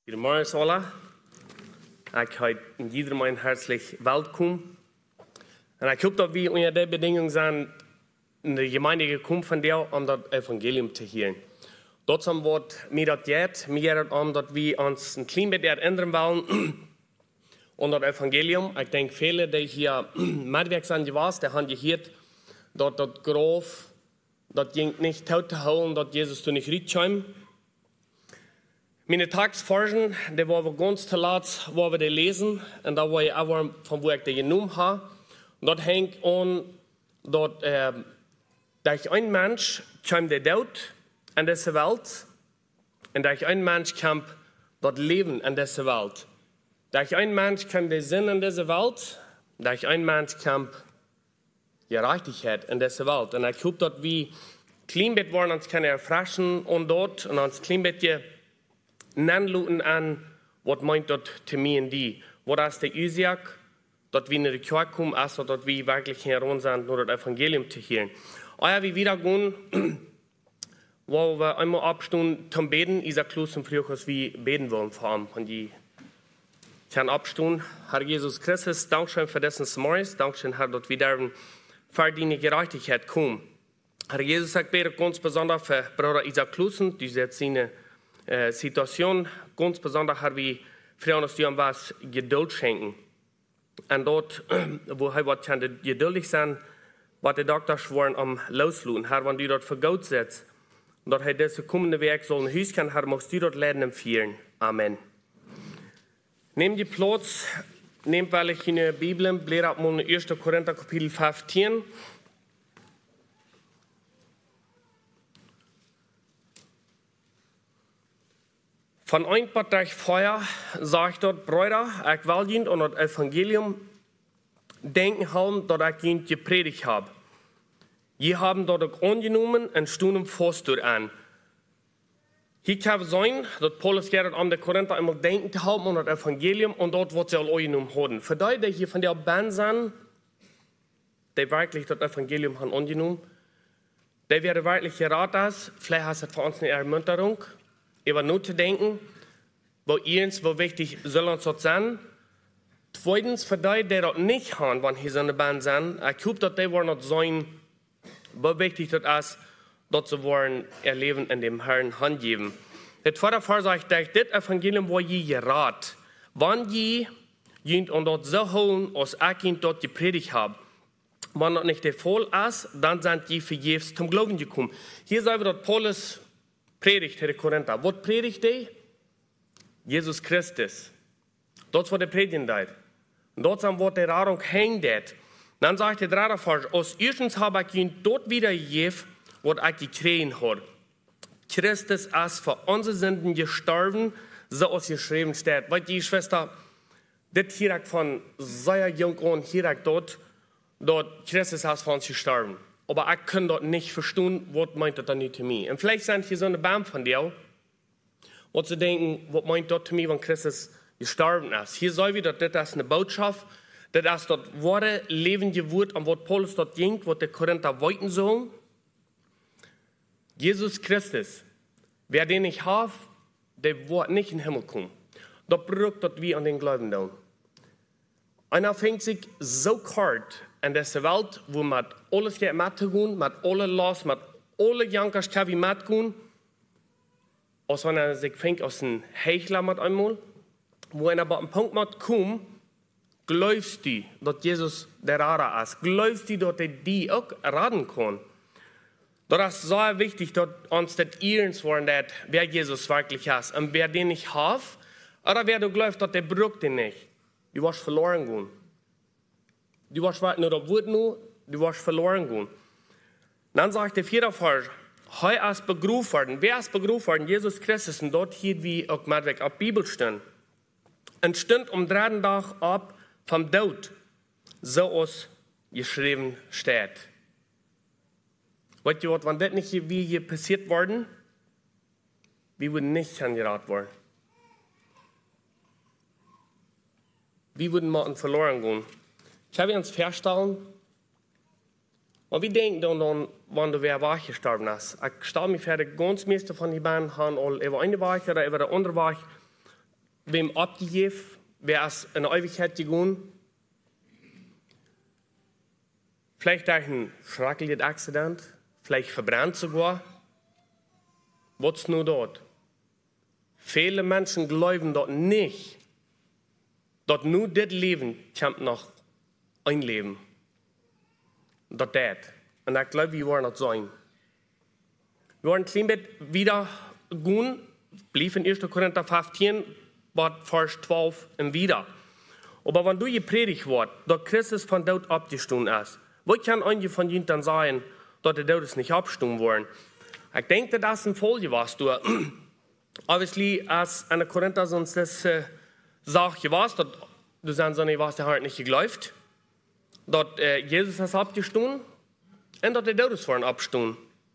Goedemorgen alle. Ik heet iedereen herzlich welkom. En ik hoop dat we onder die bedingingen zijn in de gemeente gekomen van deel om dat evangelium te horen. Dat is wat mij dat gaat. Mij gaat het om dat we ons een klein beetje herinneren willen aan dat evangelium. Ik denk velen die hier medewerk zijn geweest, die hebben gehoord dat dat graf, dat ging niet tot te houden, dat Jezus toen niet uitkwam. Mijn tagsversen, die waren we ganz te laat, waar we die lezen. En dat was ook van waar ik die genoemd heb. Dat hangt aan dat een mens kwam de dood in deze wereld. En dat een mens kwam dat leven in deze wereld. Dat een mens kwam de zin in deze wereld. Dat een mens kwam gerechtigheid in deze wereld. En ik hoop dat we klein beetje worden ons kunnen erfreschen en dat. En ons klein beetje nanluten aan wat meint dat te mij en die. Wat is de oorzaak dat we naar de kerk komen, als dat we werkelijk heron zijn naar het evangelium te horen. Als we wieder gaan, waar we einmal abstunden zum Beten, ist Klus zum Früh, was wir beten wollen vor allem. Und die können abstunden. Herr Jesus Christus, Dankeschön für das Morgens, Dankeschön, Herr, dass wir da für deine Gerechtigkeit kommen. Herr Jesus, ich bete ganz besonders für Bruder Isaac Klusen, die jetzt seine Situation, ganz besonders, Herr, wie Frauen uns was Geduld schenken. Und dort, wo er was geduldig sein, was die Doktor schworen am losluden. Herr, wenn du dort für Gott setzt, dat hij deze komende week zal een huis kan hebben, mocht u dat leiden en vieren. Amen. Neem die plaats, neem wel in de Bibel, blader op mijn 1. Korinther kapitel 15. Van een paar dagen vorher sagt dort, Brüder, ich will Ihnen an das Evangelium denken haben, das ich Ihnen gepredigt habe. Je haben dort auch angenommen und stunden fast dort an. Hier kann es sein, dass Paulus gerade an der Korinther einmal denken zu haben an das Evangelium und dort wird sie auch angenommen haben. Für die, die hier von der Band sind, die wirklich das Evangelium haben angenommen, die werden wirklich geraten, vielleicht hast du für uns eine Ermunterung, über nur zu denken, wo uns, wo wichtig soll uns das sein. Zweitens, für die, die das nicht haben, wenn hier so eine Band sind, ich hoffe, dass die wollen das sein, wo wichtig das ist, dass sie wollen ihr Leben in dem Herrn Hand geben. Das zweite Fall sagt, dass das Evangelium war je gerat. Wenn je jemand und dort so holen, als ich ihn dort gepredigt habe, wenn das nicht der Fall ist, dann sind die vergebens zum Glauben gekommen. Hier sagen wir, dass Paulus predigt, Herr Korinther. Was predigt er? Jesus Christus. Das war der Predigen. Und dort sind wir der Radung hängt. Dann sagt der dritte Vers, aus erstens habe ich ihn dort wiedergegeben, was ich gekriegt habe. Christus ist für unsere Sünden gestorben, so als geschrieben steht. Weil die Schwester, das hier von sehr jung an, hier dort Christus ist für uns gestorben. Aber ich kann dort nicht verstehen, was meint das dann nicht zu mir. Und vielleicht sind hier so eine Band von dir, wo sie denken, was meint das zu mir, wenn Christus gestorben ist. Hier soll wieder, das ist eine Botschaft, das ist das wahre lebende Wort, an was Paulus dort ging, was die Korinther wollten sollen. Jesus Christus, wer den nicht hat, der wird nicht in den Himmel kommen. Das braucht das wir an den Glauben tun. Einer fängt sich so kalt in dieser Welt, wo man alles geht mitgehen, mit alle Last, mit alle Jankers kann wie mitgehen, als wenn er sich fängt aus dem Heuchler mit einmal, wo er aber am Punkt kommt, glaubst du, dass Jesus der Rara ist? Glaubst du, dass er die auch raten kann? Das ist sehr wichtig, dass uns das ehrens worden, wer Jesus wirklich ist. Und wer den nicht hat, oder wer du glaubst, dass der braucht den nicht, du wirst verloren gehen. Du wirst nur das Wort nur, du wirst verloren gehen. Dann sagt der vierte Vers, heu ist begrufen worden. Wer ist begrufen worden? Jesus Christus. Und dort hier wie auch mal weg auf Bibel stehen. Und stund am dritten Tag ab vom Tod, so als geschrieben steht. Weißt du was, wenn das nicht wie hier passiert worden, wir würden nicht angeraten worden. Wir würden mal verloren gehen. Ich habe uns feststellen, und wir denken dann, wenn du wer wach gestorben ist. Ich stelle mich für die ganz meiste von den Bahnen, haben all über eine Woche oder über die andere Woche wem abgegeben, wer ist in der Ewigkeit gegangen. Vielleicht durch ein schreckliches Accident, vielleicht verbrannt sogar. Was nur dort? Viele Menschen glauben dort nicht, dass nur das Leben kommt noch ein Leben. Das. Und ich glaube, wir wollen das sein. Wir wollen ein klein bisschen wieder gehen, blieb in 1. Korinther 15, Vers 12 und wieder. Aber wenn du gepredigt wird, dass Christus von dort abgestanden ist, wo kann einige von ihnen dann sagen, dass die dort nicht abstimmen wollen? Ich denke, das ist ein Folge, was du. Obviously, als an der Korinther sonst das sagt, dass du sagst, nicht, was der halt nicht geglaubt, dass Jesus ist abgestanden und dass die dort waren abgestanden.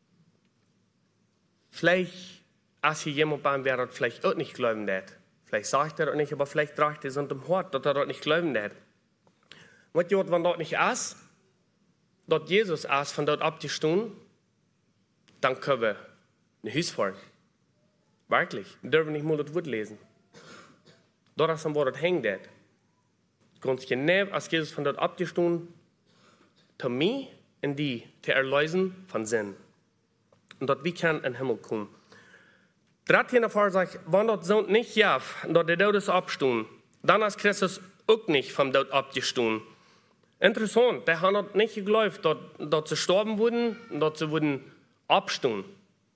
Vielleicht, als hier jemand beim wäre, das vielleicht auch nicht glauben wird. Vielleicht sagt er das nicht, aber vielleicht tragt er es unter dem Hort, dass er das nicht glauben wird. Was ihr, wenn das nicht ist, dass Jesus ist von dort abgestanden, dann können wir ein Haus fahren. Wirklich. Wir dürfen nicht mal das Wort lesen. Dort ist dann, wo das hängt. Ganz genau, als Jesus von dort abgestanden, zu mir und die zu erlösen von Sinn. Und dass wir können in den Himmel kommen. 13. Vers sagt, wenn das so nicht ja, dass der Tod ist abgestanden, dann ist Christus auch nicht vom Tod abgestanden. Interessant, der hat nicht geglaubt, dass sie sterben würden und dass sie würden abstehen.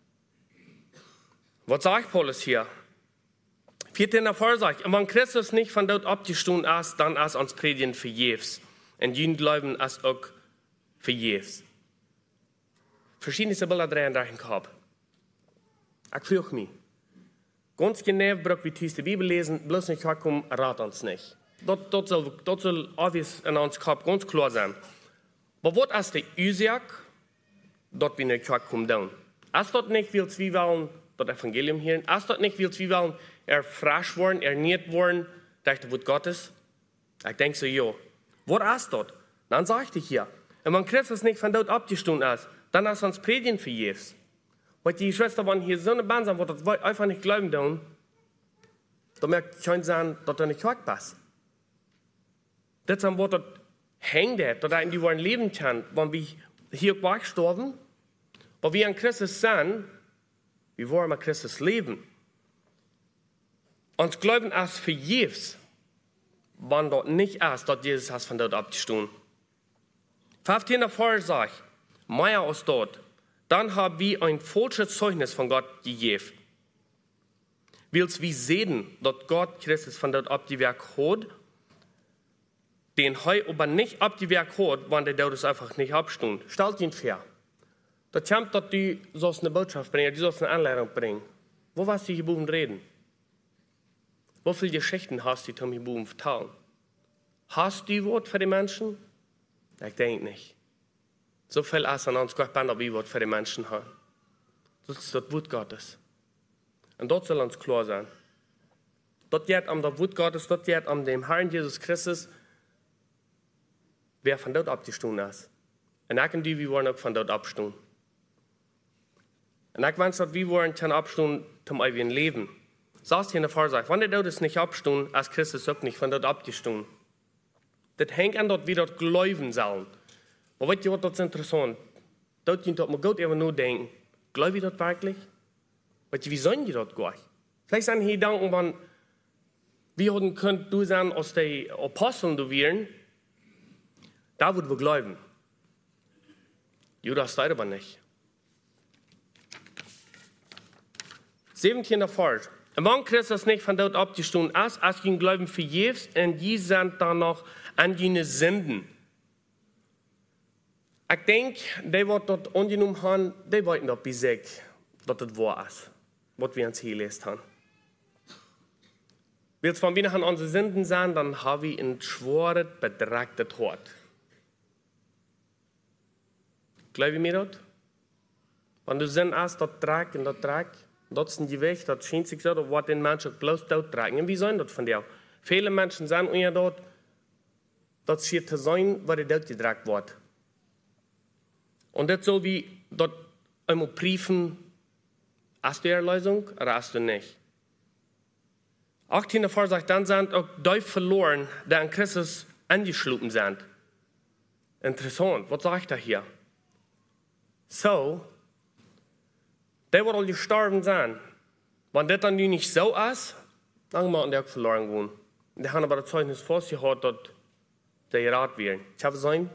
Was sagt Paulus hier? 14. Vers sagt, wenn Christus nicht von dort abgestanden ist, dann ist uns Predigen vergebens. Und jeden Glauben ist auch vergebens. Verschiedene Bilder drehen durch den Kopf. Ich frage mich, ganz genau, brauchen wir die Bibel lesen, bloß nicht kommen, rat uns nicht. Das soll obvious in uns Kopf ganz klar sein. Aber was ist die Ursache, dass wir nicht kommen down? Ist das nicht, weil wir wollen das Evangelium hören? Ist das nicht, weil wir wollen erfrischt worden, ernährt worden durch das Wort Gottes? Ich denke so, ja. Was ist das? Dann sage ich hier, und wenn Christus nicht von dort abgestanden ist, dann ist uns Predigen vergebens. Weil die Schwester, wenn hier so eine Band sind, wo das einfach nicht glauben tun, dann merkt kein sein, dass das nicht passt. Das ist, wo das hängt, dass er in die wollen leben kann, wenn wir hier wegsterben, weil wir an Christus sind, wir wollen mit Christus leben. Uns Glauben ist vergebens, wenn dort nicht ist, dass Jesus hat von dort abgestanden. 15. Vers sagt, Meier aus dort, dann haben wir ein falsches Zeugnis von Gott gegeben. Weil wir sehen, dass Gott Christus von dort abgewirkt hat, den er aber nicht abgewirkt hat, wenn der Tod einfach nicht abstund. Stellt ihn vor. Das kommt, dass du so eine Botschaft bringst, du so eine Anleitung bringst. Wo warst du hier oben reden? Wie viele Geschichten hast du hier oben vertellen? Hast du Wort für die Menschen? Ich denke nicht. So viel ist an uns Gott, wenn wir Wort für die Menschen haben. Das ist das Wort Gottes. Und dort soll uns klar sein. Dort geht um das Wort Gottes, dort geht um den Herrn Jesus Christus, wer von dort abgestanden ist. Und ich und die, wir wollen auch von dort abstehen. Und ich wünsche, dass wir wollen abstehen zum ewigen Leben. Sagst hier in der Vers, wenn der Tod ist nicht abstehen, ist Christus auch nicht von dort abgestanden. Das hängt an, dass wir dort glauben sollen. Aber weißt du, was das ist interessant? Dort kann man gut immer nur denken, glauben wir das wirklich? Weißt du, wie sollen die das gleich? Vielleicht sind hier Gedanken, wenn wir heute könnt du sein, aus den Aposteln du wären, da würden wir glauben. Judas steht aber nicht. 17. Vers. Und wenn Christus nicht von dort abgestanden ist, als ihn Glauben vergebens, und die sind dann noch an jene Sünden. Ich denke, die, die dort angenommen haben, die wollten doch besiegen, dass das wahr ist, was wir uns hier gelesen haben. Wenn wir an unsere Sünden sind, dann haben wir ein schworen, bedrägtes Hort. Glauben wir das? Wenn du Sinn hast, das Dreck und das Dreck, das ist ein Gewicht, das scheint sich so, dass was den Menschen bloß dort tragen. Und wie sollen das von dir? Viele Menschen sagen ja dort, das steht zu sein, was dort gedreht wird. Und das soll wie dort einmal prüfen, hast du Erlösung oder hast du nicht? 18 davor sagt, dann sind auch die verloren, die an Christus angeschlossen sind. Interessant, was sagt er hier? So, die wollen gestorben sein. Wenn das dann nicht so ist, dann müssen die auch verloren gehen. Die haben aber das Zeugnis festgehalten, dass die gerat werden. Ich habe gesagt,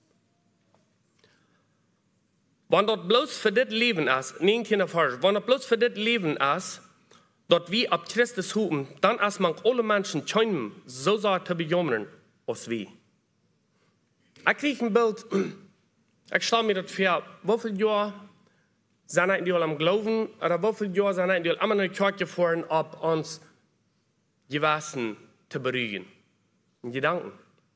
wenn das bloß für das Leben ist, 19 Vers, wenn das bloß für das Leben ist, dass wir ab Christus hupen, dann ist man alle Menschen können so sehr zu bejammern, als wir. Ich kriege ein Bild, ich stelle mir das vor, wie viele Jahre sind die am Glauben, oder wie viele Jahre sind die immer in die Kirche gefahren, um uns Gewissen zu beruhigen. In Gedanken.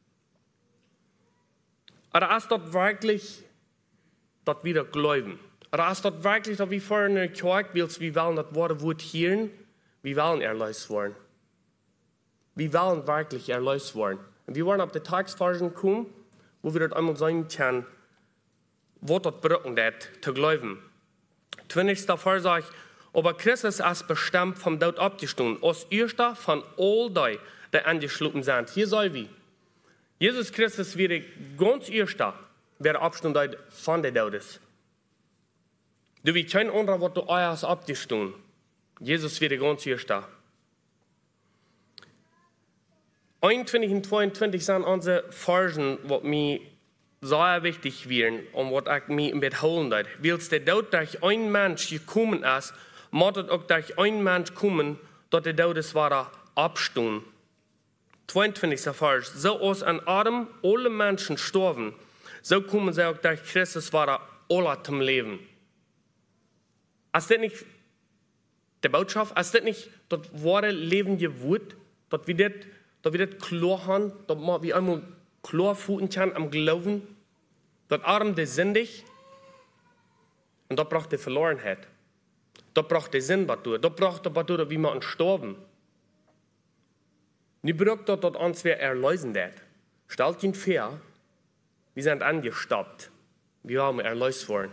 Oder ist das wirklich, dass wir das glauben? Oder ist das wirklich, dass wir vorhin in der Kirche, wir wollen das Wort hören, wir wollen erlöst werden. Wir wollen wirklich erlöst werden. Und wir wollen auf die Tagsversion kommen, wo wir das einmal sagen können, was das bedeutet, zu glauben. 20. Vers sagt, aber Christus ist bestimmt vom Tod abgestanden, als erster von all die, die angeschlossen sind. Hier soll wir. Jesus Christus wäre ganz erster, wer abgestanden von der Todes. Du wirst kein anderer, was du hast abgestanden. Jesus wäre ganz erster. 21 und 22 sind unsere Versen, was mir sehr wichtig wären und was ich mir wiederholen darf. Weil der Tod durch ein Mensch gekommen ist, muss es auch durch ein Mensch kommen, dass der Tod war abstund. 22. Vers. So als an Adam alle Menschen sterben, so kommen sie auch durch Christus war alle zum Leben. Ist das nicht die Botschaft? Ist das nicht das wahre Leben gewollt? Dass wir das klar haben, dass wir einmal klar fühlen können am Glauben? Dass Adam der sündig und das braucht die Verlorenheit. Das braucht die Sinn, das braucht das, dass wir mal sterben. Nicht braucht das, dass uns wir erlösen wird. Stellt ihn vor, wir sind angestaubt. Wir haben erlöst worden.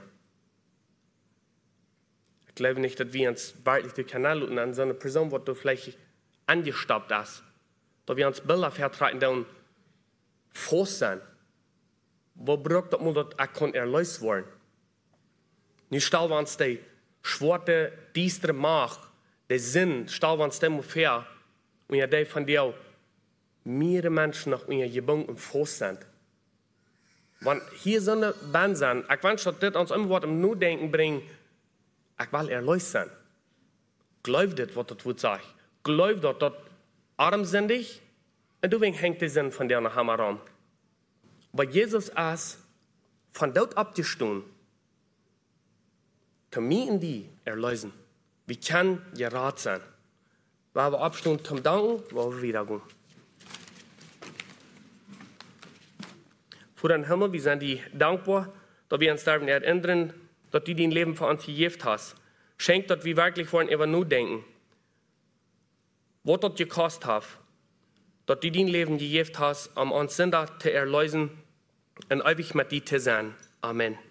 Ich glaube nicht, dass wir uns wirklich die Kanal an so eine Person, die vielleicht angestaubt ist, dass wir uns Bilder vertreten und froh sind. Wo braucht das, dass er erlöst werden? Nicht stellen wir uns die schwarze, düstere Macht, der Sinn, stellen wir uns dem vor, und ja, die von dir mehrere Menschen nach ihrer Gebung und froh sind. Wenn hier so eine Band sind, ich wünsche, dass das uns immer im Nachdenken bringt, ich will erlöst sein. Glaub das, was das Wort sagt. Glaub das, dass arm sind ich, und du hängt der Sinn von dir nach Hammer. Aber Jesus ist von dort abgestanden, zu mir und die erlösen. Wir können gerat sein. Weil wir abstunden zum Danken, wo wir wieder gehen. Vor den Himmel, wir sind dir dankbar, dass wir uns daran erinnern, dass du dein Leben für uns gegeben hast. Schenk, dass wir wirklich vor über nur denken. Was das gekostet hat, dass du dein Leben gegeben hast, um uns Sünder zu erlösen und ewig mit dir zu sein. Amen.